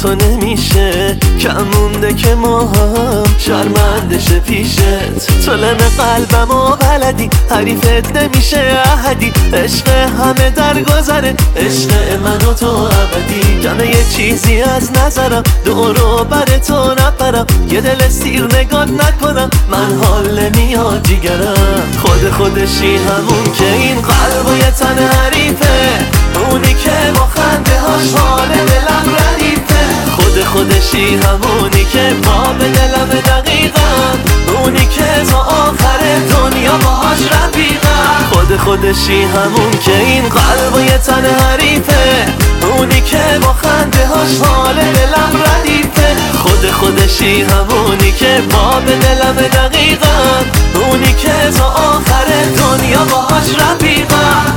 تو نمیشه، کم مونده که ما هم شرمندش پیشت. تو لم قلبمو بلدی، حریفت نمیشه احدی. عشق همه در گذره، عشق من و تو ابدی. کمه یه چیزی از نظرم، دورو بر تو نپرم. یه دل سیر نگات نکنم، من حال نمیاد جیگرم. خودشی همون که این قلب و یه تن حریفه، اونی که با خنده هاش حال دلم ردیفه. خودشی همونی که پا به دلم دقیقا، اونی که تا آخر دنیا باهاش رفیقم. خودشی همون که این قلب و یه تن حریفه، اونی که با خنده هاش حال دلم ردیفه. خودشی همونی که پا به دلم دقیقا، اونی که تا آخر دنیا باهاش رفیقم.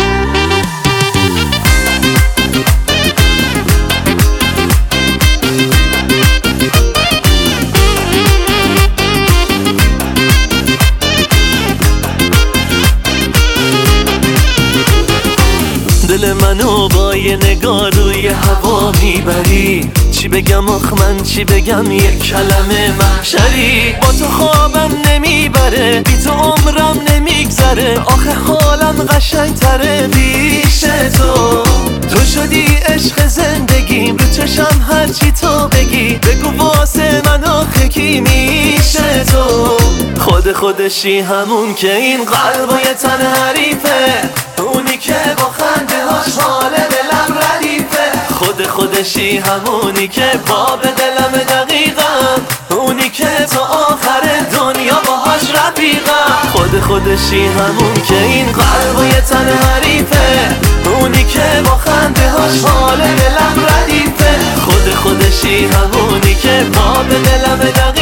دل منو با یه نگاه روی هوا میبری. چی بگم آخ من چی بگم، یه کلمه محشری. با تو خوابم نمیبره، بی تو عمرم نمیگذره. آخه حالم قشنگ تره پیش تو شدی عشق زندگیم. رو چشم هرچی تو بگی، بگو واسه من آخه کی میشه تو. خودشی همون که این قلب و یه تن حریفه، اونی که با خنده هاش حال دلم ردیفه. خودشی همونی که با به دلم دقیقم، اونی که تا آخر دنیا باهاش رفیقم. خودشی همون که این قلب و یه تن حریفه، اونی که با خنده هاش حال دلم ردیفه. خودشی همونی که با به دلم دقیقم،